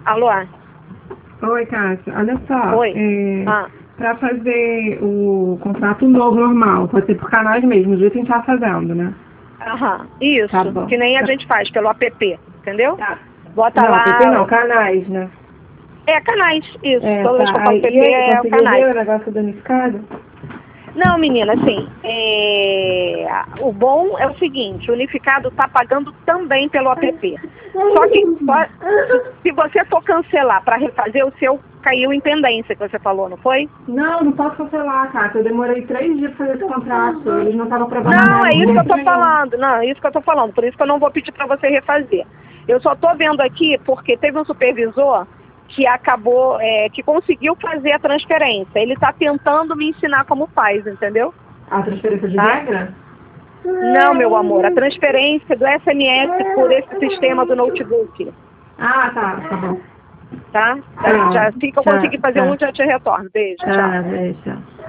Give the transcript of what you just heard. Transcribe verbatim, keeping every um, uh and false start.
Alô? Oi, Cássia. Olha só. Oi. É, Ah. Para fazer o contrato novo, normal, pode ser por canais mesmo, do jeito que a gente tá fazendo, né? Aham, isso. Tá bom. Que nem a Tá. gente faz pelo app, entendeu? Tá. Bota Não, lá... P P não, canais, né? É, canais, isso. É, Toda vez que eu tá. falo Aí, e P P aí, é o conseguiu canais. ver o negócio danificado? Não, menina, assim, é... o bom é o seguinte, o unificado está pagando também pelo app. Só que só- se você for cancelar para refazer, o seu caiu em pendência, que você falou, não foi? Não, não posso cancelar, Cássia. Eu demorei três dias pra fazer esse contrato. Eles não estavam Não, é programando de isso que eu jeito tô nenhum. falando. Não, é isso que eu tô falando. Por isso que eu não vou pedir para você refazer. Eu só tô vendo aqui porque teve um supervisor que acabou, é, que conseguiu fazer a transferência. Ele tá tentando me ensinar como faz, entendeu? A transferência de Tá? regra? Não, meu amor, a transferência do S M S por esse sistema do notebook, Ah, tá, tá bom. tá? Tá, Já assim que eu tá, conseguir fazer um, tá. já te retorno. Beijo, tchau. Tá, deixa.